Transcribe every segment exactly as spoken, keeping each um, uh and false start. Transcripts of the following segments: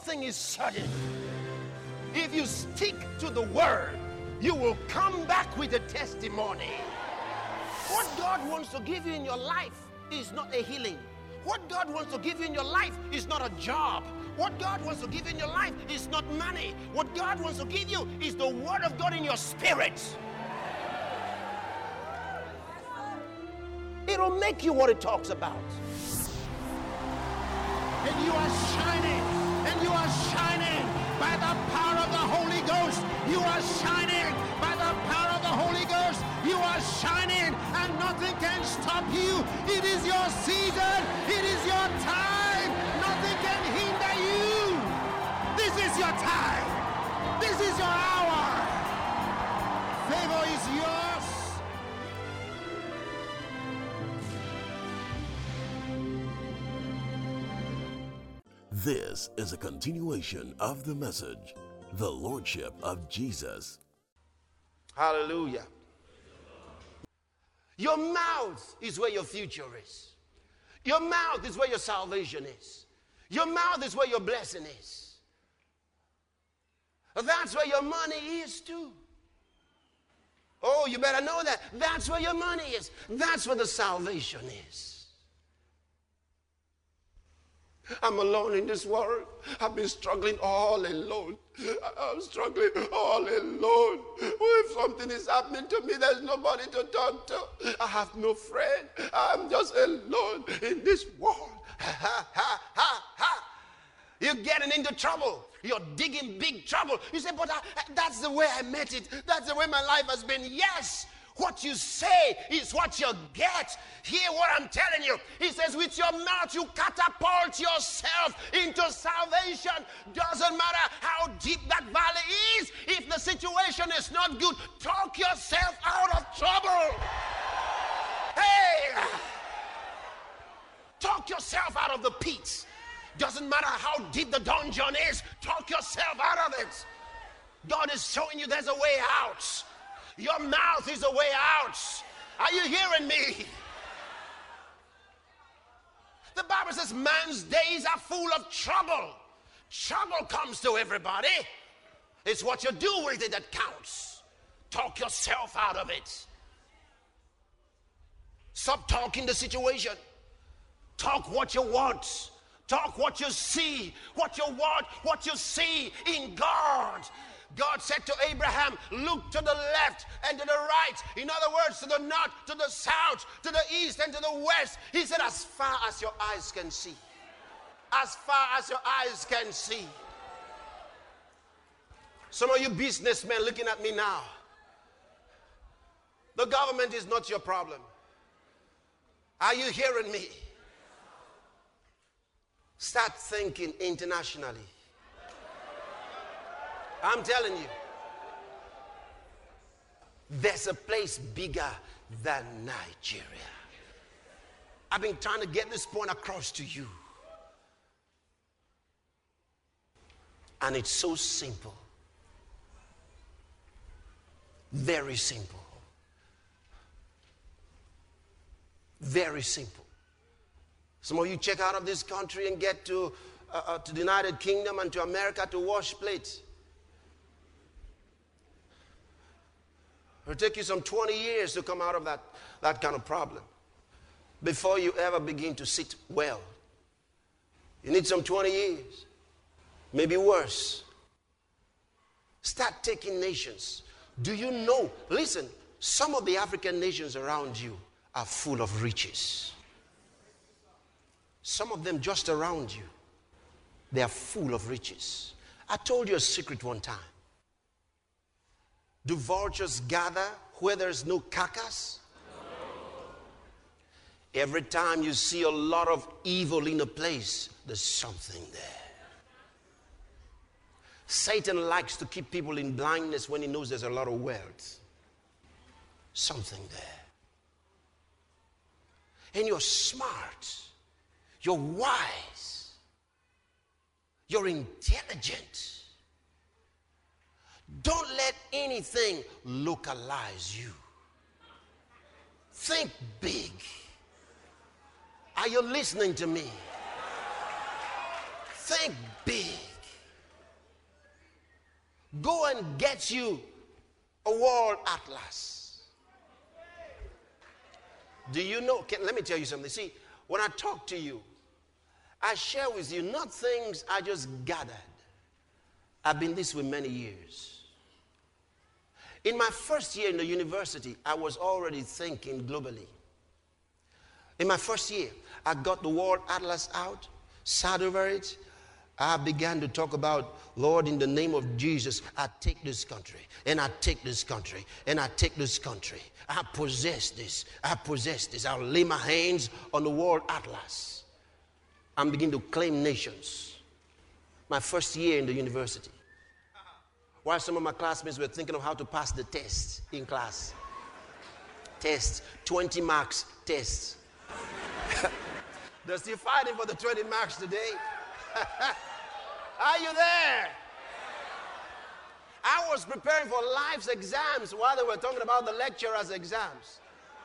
thing is certain. If you stick to the word, you will come back with a testimony. What God wants to give you in your life is not a healing. What God wants to give you in your life is not a job. What God wants to give you in your life is not money. What God wants to give you is the word of God in your spirit. It'll make you what it talks about. And you are shining, and you are shining by the power of the Holy Ghost. You are shining by the power of the Holy Ghost. You are shining, and nothing can stop you. It is your season. It is your time. Nothing can hinder you. This is your time. This is your hour. Favor is yours. This is a continuation of the message, The Lordship of Jesus. Hallelujah. Your mouth is where your future is. Your mouth is where your salvation is. Your mouth is where your blessing is. That's where your money is too. Oh, you better know that. That's where your money is. That's where the salvation is. I'm alone in this world. I've been struggling all alone. I'm struggling all alone. If something is happening to me, there's nobody to talk to. I have no friend. I'm just alone in this world. Ha, ha, ha, ha. You're getting into trouble. You're digging big trouble. You say, but I, that's the way I met it. That's the way my life has been. Yes. What you say is what you get. Hear what I'm telling you. He says, with your mouth you catapult yourself into salvation. Doesn't matter how deep that valley is. If the situation is not good, talk yourself out of trouble. Hey! Talk yourself out of the pit. Doesn't matter how deep the dungeon is. Talk yourself out of it. God is showing you there's a way out. Your mouth is a way out. Are you hearing me? The Bible says man's days are full of trouble. Trouble comes to everybody. It's what you do with it that counts. Talk yourself out of it. Stop talking the situation. Talk what you want. Talk what you see. What you want, what you see in God. God said to Abraham, look to the left and to the right. In other words, to the north, to the south, to the east and to the west. He said, as far as your eyes can see. As far as your eyes can see. Some of you businessmen looking at me now. The government is not your problem. Are you hearing me? Start thinking internationally. I'm telling you, there's a place bigger than Nigeria. I've been trying to get this point across to you. And it's so simple. Very simple. Very simple. Some of you check out of this country and get to, uh, uh, to the United Kingdom and to America to wash plates. It'll take you some twenty years to come out of that, that kind of problem before you ever begin to sit well. You need some twenty years, maybe worse. Start taking nations. Do you know, listen, some of the African nations around you are full of riches. Some of them just around you, they are full of riches. I told you a secret one time. Do vultures gather where there's no carcass? No. Every time you see a lot of evil in a place, there's something there. Satan likes to keep people in blindness when he knows there's a lot of wealth. Something there. And you're smart. You're wise. You're intelligent. Don't let anything localize you. Think big. Are you listening to me? Think big. Go and get you a world atlas. Do you know? Can, let me tell you something. See, when I talk to you, I share with you not things I just gathered. I've been this way many years. In my first year in the university, I was already thinking globally. In my first year, I got the World Atlas out, sat over it. I began to talk about, Lord, in the name of Jesus, I take this country, and I take this country, and I take this country. I possess this. I possess this. I'll lay my hands on the World Atlas. I'm beginning to claim nations. My first year in the university. While some of my classmates were thinking of how to pass the test in class. Test, twenty marks test. They're still fighting for the twenty marks today. Are you there? I was preparing for life's exams while they were talking about the lecturer's exams.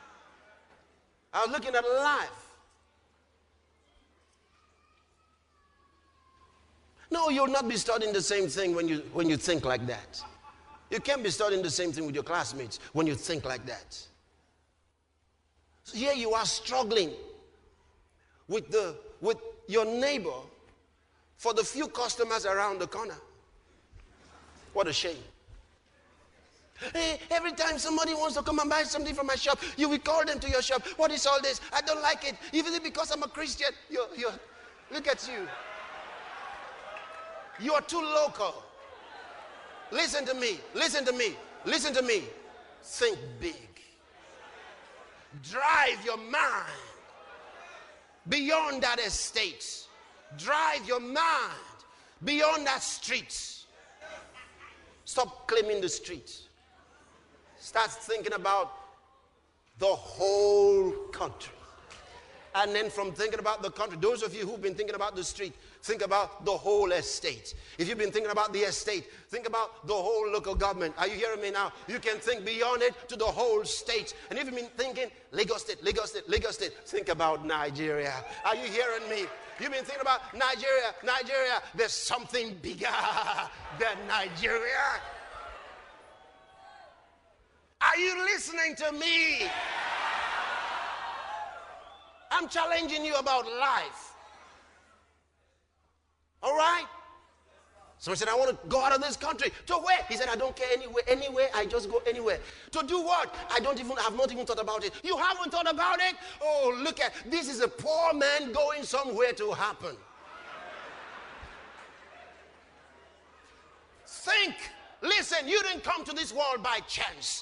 I was looking at life. No, you'll not be studying the same thing when you, when you think like that. You can't be studying the same thing with your classmates when you think like that. So here you are struggling with, the, with your neighbor for the few customers around the corner. What a shame. Hey, every time somebody wants to come and buy something from my shop, you will call them to your shop. What is all this? I don't like it. Even because I'm a Christian. You're, you're, look at you. You are too local. Listen to me. Listen to me. Listen to me. Think big. Drive your mind beyond that estate. Drive your mind beyond that street. Stop claiming the street. Start thinking about the whole country. And then from thinking about the country, those of you who've been thinking about the street, think about the whole estate. If you've been thinking about the estate, think about the whole local government. Are you hearing me now? You can think beyond it to the whole state. And if you've been thinking Lagos State, Lagos State, Lagos State, think about Nigeria. Are you hearing me? You've been thinking about Nigeria, Nigeria. There's something bigger than Nigeria. Are you listening to me? I'm challenging you about life. All right? Someone said, I want to go out of this country. To where? He said, I don't care anywhere. Anywhere, I just go anywhere. To do what? I don't even, have not even thought about it. You haven't thought about it? Oh, look at, this is a poor man going somewhere to happen. Think. Listen, you didn't come to this world by chance.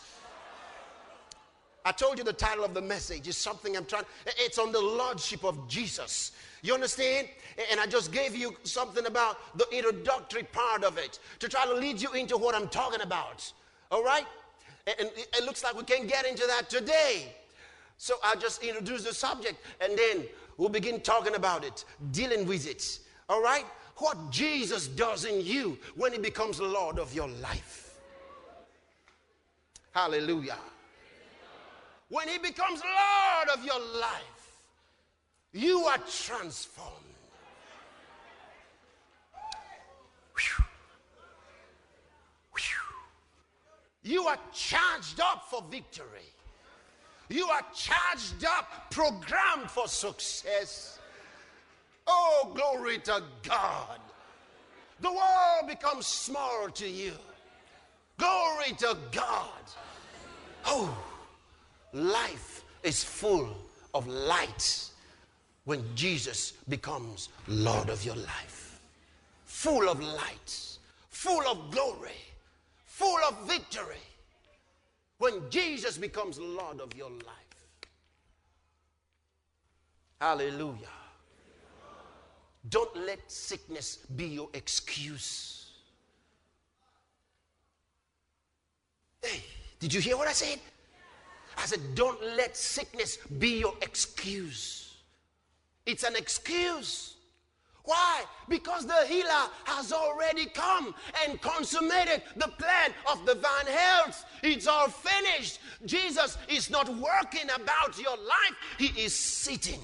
I told you the title of the message is something I'm trying, it's on the Lordship of Jesus. You understand? And I just gave you something about the introductory part of it to try to lead you into what I'm talking about. All right? And it looks like we can get into that today. So I'll just introduce the subject and then we'll begin talking about it, dealing with it. All right? What Jesus does in you when he becomes Lord of your life. Hallelujah. When he becomes Lord of your life, you are transformed. Whew. Whew. You are charged up for victory. You are charged up, programmed for success. Oh, glory to God. The world becomes small to you. Glory to God. Oh. Life is full of light when Jesus becomes Lord of your life. Full of light, full of glory, full of victory when Jesus becomes Lord of your life. Hallelujah. Don't let sickness be your excuse. Hey, did you hear what I said? I said, don't let sickness be your excuse. It's an excuse. Why? Because the healer has already come and consummated the plan of divine health. It's all finished. Jesus is not working about your life. He is sitting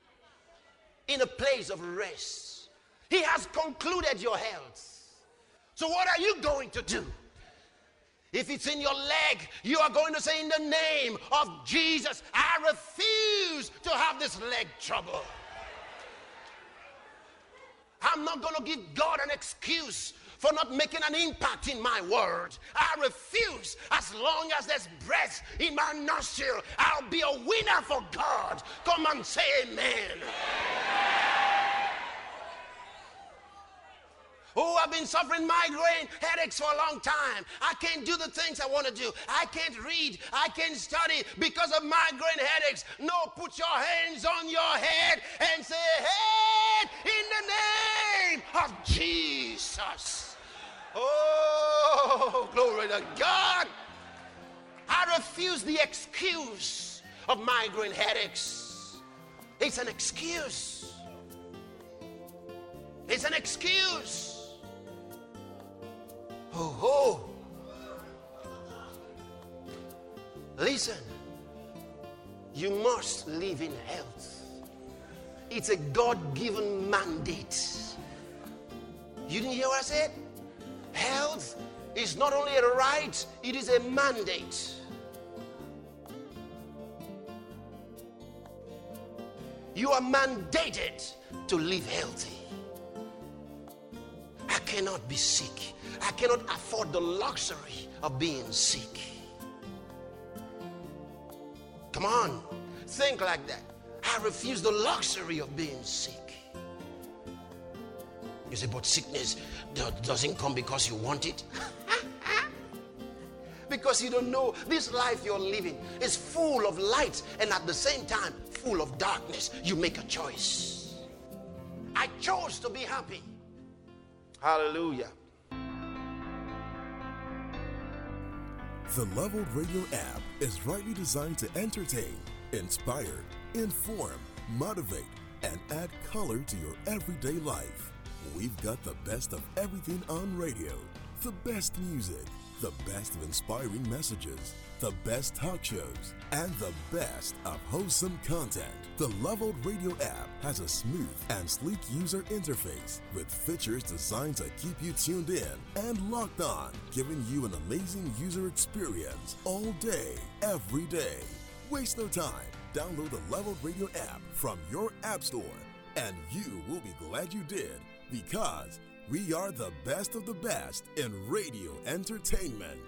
in a place of rest. He has concluded your health. So what are you going to do? If it's in your leg, you are going to say, in the name of Jesus, I refuse to have this leg trouble. I'm not going to give God an excuse for not making an impact in my world. I refuse. As long as there's breath in my nostril, I'll be a winner for God. Come and say amen. Oh, I've been suffering migraine headaches for a long time. I can't do the things I want to do. I can't read. I can't study because of migraine headaches. No, put your hands on your head and say, head in the name of Jesus. Oh, glory to God. I refuse the excuse of migraine headaches. It's an excuse. It's an excuse. Oh, oh. Listen, you must live in health. It's a God-given mandate. You didn't hear what I said? Health is not only a right, it is a mandate. You are mandated to live healthy. I cannot be sick. I cannot afford the luxury of being sick. Come on, think like that. I refuse the luxury of being sick. You say, but sickness doesn't come because you want it. Because you don't know this life you're living is full of light and at the same time full of darkness. You make a choice. I chose to be happy. Hallelujah. The Leveled Radio app is rightly designed to entertain, inspire, inform, motivate, and add color to your everyday life. We've got the best of everything on radio, the best music, the best of inspiring messages, the best talk shows, and the best of wholesome content. The Leveled Radio app has a smooth and sleek user interface with features designed to keep you tuned in and locked on, giving you an amazing user experience all day, every day. Waste no time. Download the Leveled Radio app from your app store, and you will be glad you did, because we are the best of the best in radio entertainment.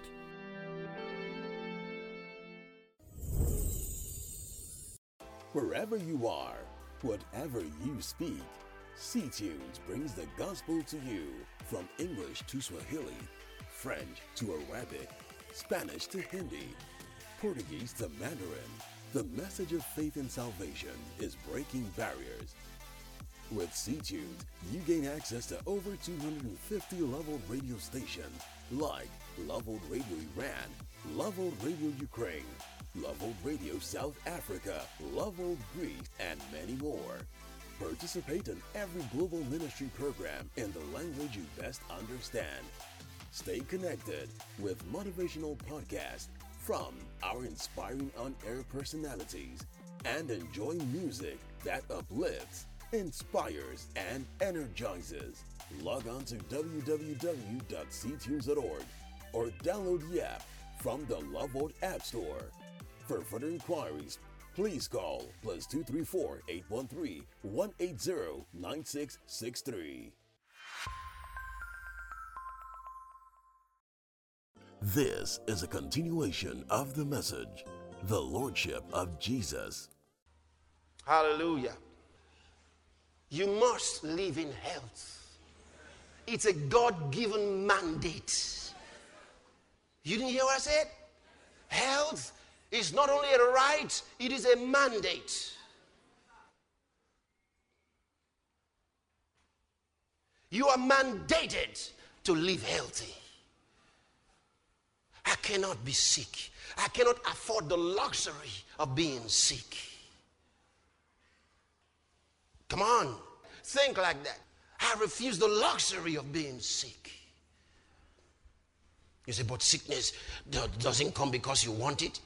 Wherever you are, whatever you speak, C-Tunes brings the gospel to you. From English to Swahili, French to Arabic, Spanish to Hindi, Portuguese to Mandarin, the message of faith and salvation is breaking barriers. With C-Tunes, you gain access to over two hundred fifty Leveled Radio stations like Leveled Radio Iran, Leveled Radio Ukraine, Leveled Radio South Africa, Leveled Greece, and many more. Participate in every global ministry program in the language you best understand. Stay connected with motivational podcasts from our inspiring on-air personalities and enjoy music that uplifts, inspires, and energizes. Log on to w w w dot c tunes dot org or download the app from the Leveled App Store. For further inquiries, please call plus two three four, eight one three, one eight zero, nine six six three. This is a continuation of the message, the Lordship of Jesus. Hallelujah. You must live in health. It's a God-given mandate. You didn't hear what I said? Health is not only a right, it is a mandate. You are mandated to live healthy. I cannot be sick. I cannot afford the luxury of being sick. Come on, think like that. I refuse the luxury of being sick. You say, but sickness doesn't come because you want it.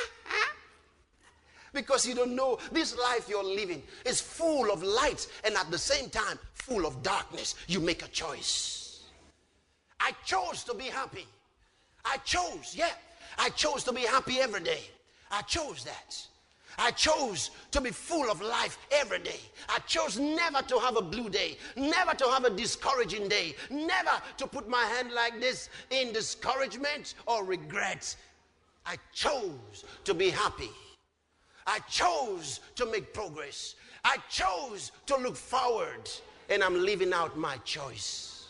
Because you don't know this life you're living is full of light and at the same time full of darkness. You make a choice. I chose to be happy. I chose, yeah. I chose to be happy every day. I chose that. I chose to be full of life every day. I chose never to have a blue day, never to have a discouraging day, never to put my hand like this in discouragement or regret. I chose to be happy. I chose to make progress. I chose to look forward, and I'm living out my choice.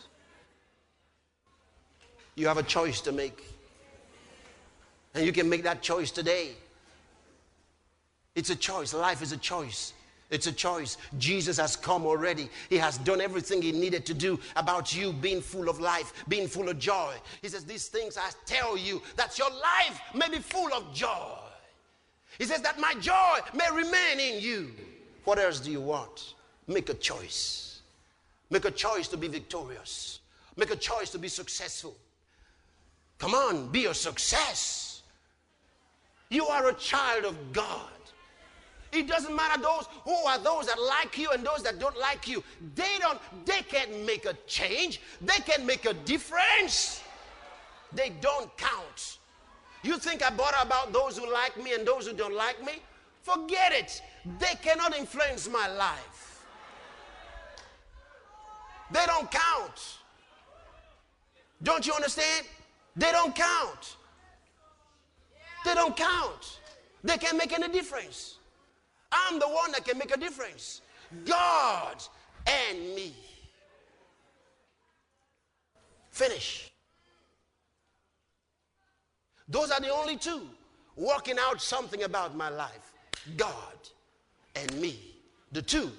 You have a choice to make, and you can make that choice today. It's a choice. Life is a choice. It's a choice. Jesus has come already. He has done everything he needed to do about you being full of life, being full of joy. He says, these things I tell you, that your life may be full of joy. He says that my joy may remain in you. What else do you want? Make a choice. Make a choice to be victorious. Make a choice to be successful. Come on, be a success. You are a child of God. It doesn't matter those who are those that like you and those that don't like you. They don't, they can't make a change. They can make a difference. They don't count. You think I bother about those who like me and those who don't like me? Forget it. They cannot influence my life. They don't count. Don't you understand? They don't count. They don't count. They can't make any difference. I'm the one that can make a difference. God and me. Finish. Those are the only two working out something about my life. God and me. The two.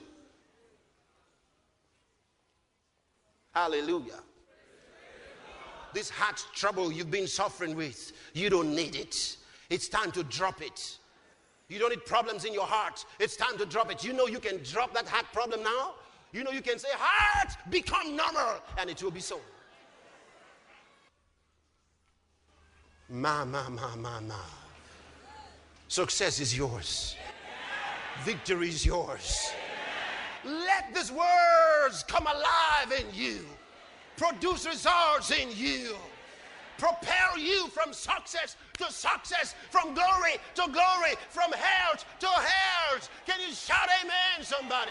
Hallelujah. This heart trouble you've been suffering with, you don't need it. It's time to drop it. You don't need problems in your heart. It's time to drop it. You know you can drop that heart problem now. You know you can say, heart, become normal, and it will be so. Ma, ma, ma, ma, ma. Success is yours. Victory is yours. Let these words come alive in you. Produce results in you. Propel you from success to success, from glory to glory, from health to health. Can you shout amen, somebody?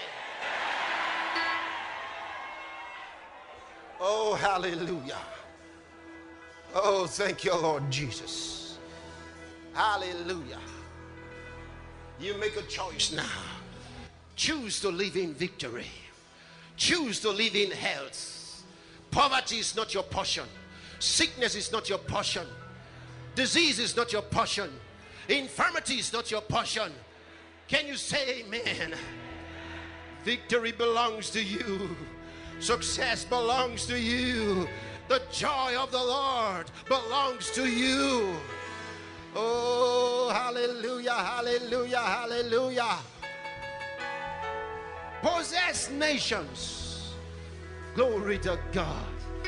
Oh, hallelujah. Oh, thank you, Lord Jesus. Hallelujah. You make a choice now. Choose to live in victory. Choose to live in health. Poverty is not your portion. Sickness is not your portion. Disease is not your portion. Infirmity is not your portion. Can you say amen? Victory belongs to you. Success belongs to you. The joy of the Lord belongs to you. Oh, hallelujah, hallelujah, hallelujah. Possess nations. Glory to God.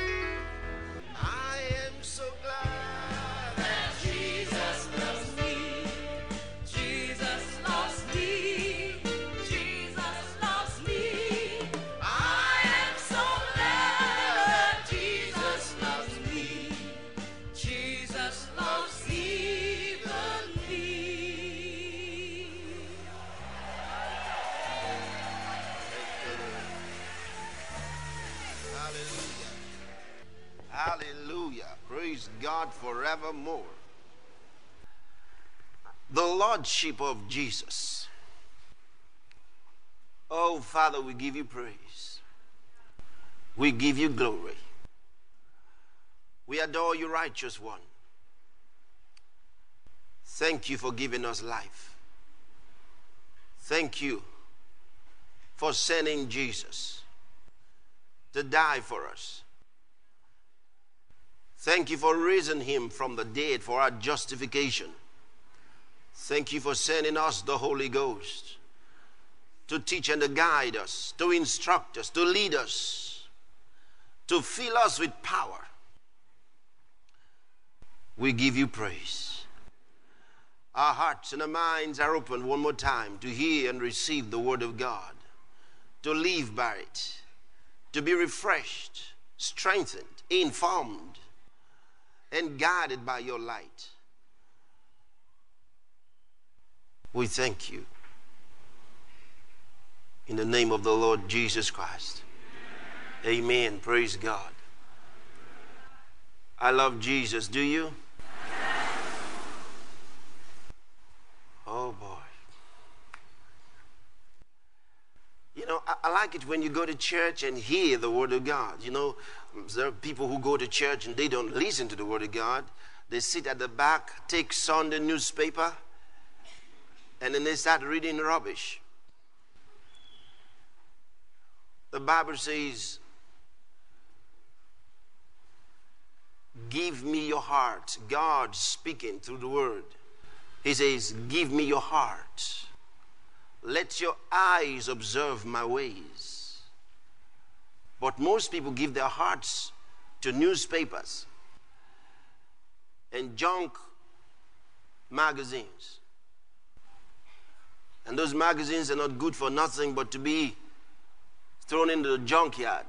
I am so glad that Jesus loves me. Jesus loves me. Jesus loves me. I am so glad that Jesus loves me. Jesus loves even me. Hallelujah. Hallelujah. Praise God forevermore. The Lordship of Jesus. Oh, Father, we give you praise. We give you glory. We adore you, righteous one. Thank you for giving us life. Thank you for sending Jesus to die for us. Thank you for raising him from the dead for our justification. Thank you for sending us the Holy Ghost to teach and to guide us, to instruct us, to lead us, to fill us with power. We give you praise. Our hearts and our minds are open one more time to hear and receive the word of God, to live by it, to be refreshed, strengthened, informed, and guided by your light. We thank you. In the name of the Lord Jesus Christ. Amen. Praise God. I love Jesus. Do you? Oh boy. You know, I, I like it when you go to church and hear the Word of God. You know, there are people who go to church and they don't listen to the Word of God. They sit at the back, take Sunday newspaper, and then they start reading rubbish. The Bible says, give me your heart. God speaking through the Word. He says, give me your heart. Let your eyes observe my ways. But most people give their hearts to newspapers and junk magazines. And those magazines are not good for nothing but to be thrown into the junkyard.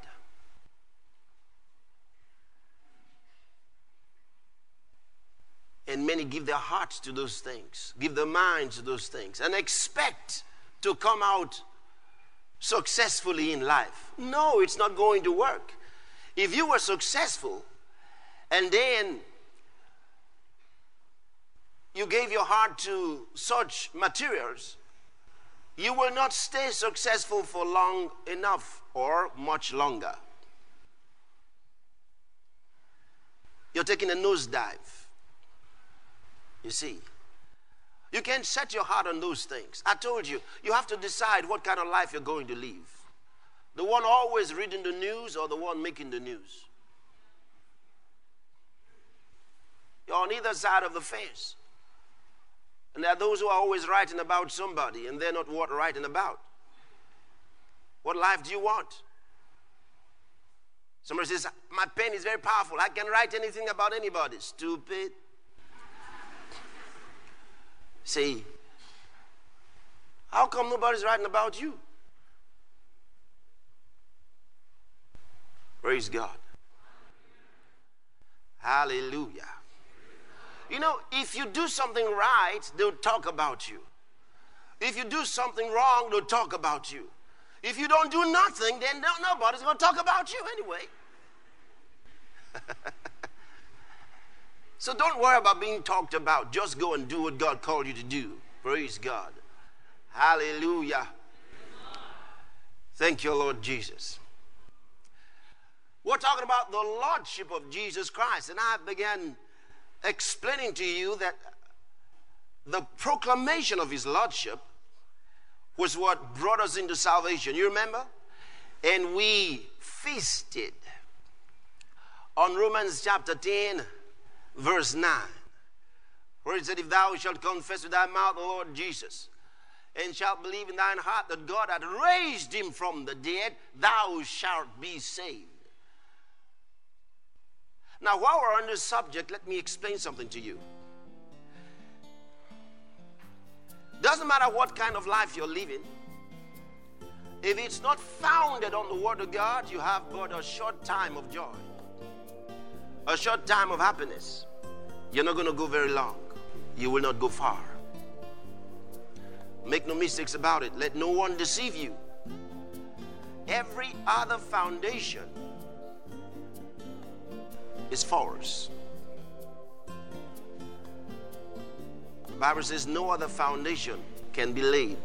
And many give their hearts to those things, give their minds to those things, and expect to come out successfully in life. No, it's not going to work. If you were successful and then you gave your heart to such materials, you will not stay successful for long enough or much longer. You're taking a nosedive. You see, you can't set your heart on those things. I told you, you have to decide what kind of life you're going to live. The one always reading the news or the one making the news. You're on either side of the fence. And there are those who are always writing about somebody and they're not worth writing about. What life do you want? Somebody says, my pen is very powerful. I can write anything about anybody. Stupid. See, how come nobody's writing about you? Praise God. Hallelujah. You know, if you do something right, they'll talk about you. If you do something wrong, they'll talk about you. If you don't do nothing, then no, nobody's going to talk about you anyway. So don't worry about being talked about. Just go and do what God called you to do. Praise God. Hallelujah. Thank you, Lord Jesus. We're talking about the Lordship of Jesus Christ. And I began explaining to you that the proclamation of His Lordship was what brought us into salvation. You remember? And we feasted on Romans chapter ten, verse nine, where it said, if thou shalt confess with thy mouth the Lord Jesus, and shalt believe in thine heart that God hath raised him from the dead, thou shalt be saved. Now, while we're on this subject, let me explain something to you. Doesn't matter what kind of life you're living, if it's not founded on the Word of God, you have but a short time of joy, a short time of happiness. You're not going to go very long. You will not go far. Make no mistakes about it. Let no one deceive you. Every other foundation is false. The Bible says no other foundation can be laid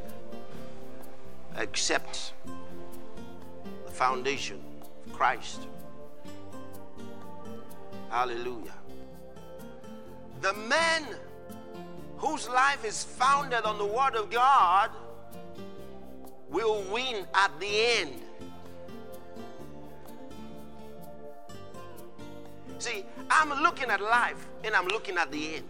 except the foundation of Christ. Hallelujah. The man whose life is founded on the Word of God will win at the end. See, I'm looking at life and I'm looking at the end.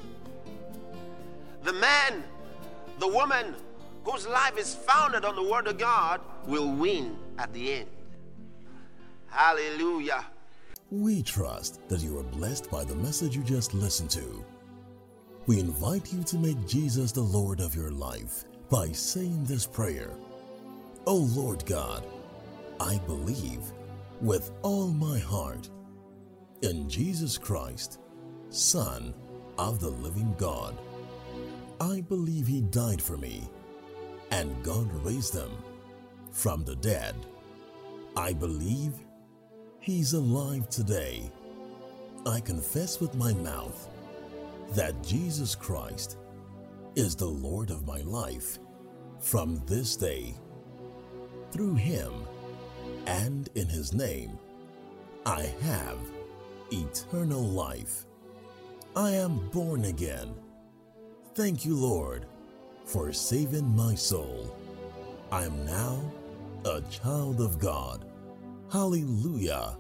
The man, the woman whose life is founded on the Word of God will win at the end. Hallelujah. We trust that you are blessed by the message you just listened to. We invite you to make Jesus the Lord of your life by saying this prayer. Oh Lord God, I believe with all my heart in Jesus Christ, Son of the living God. I believe he died for me, and God raised him from the dead. I believe he's alive today. I confess with my mouth that Jesus Christ is the Lord of my life from this day. Through him and in his name, I have eternal life. I am born again. Thank you, Lord, for saving my soul. I am now a child of God. Hallelujah.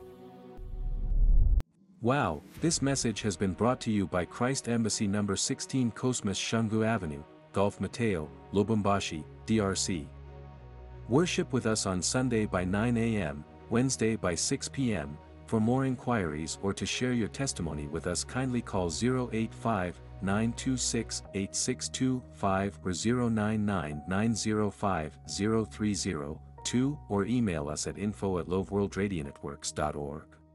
Wow, this message has been brought to you by Christ Embassy number sixteen Cosmas Shungu Avenue, Gulf Mateo, Lubumbashi, D R C. Worship with us on Sunday by nine a m, Wednesday by six p m For more inquiries or to share your testimony with us, kindly call zero eight five, nine two six, eight six two five or zero nine nine, nine zero five, zero three zero two or email us at info at loveworldradionetworks dot org.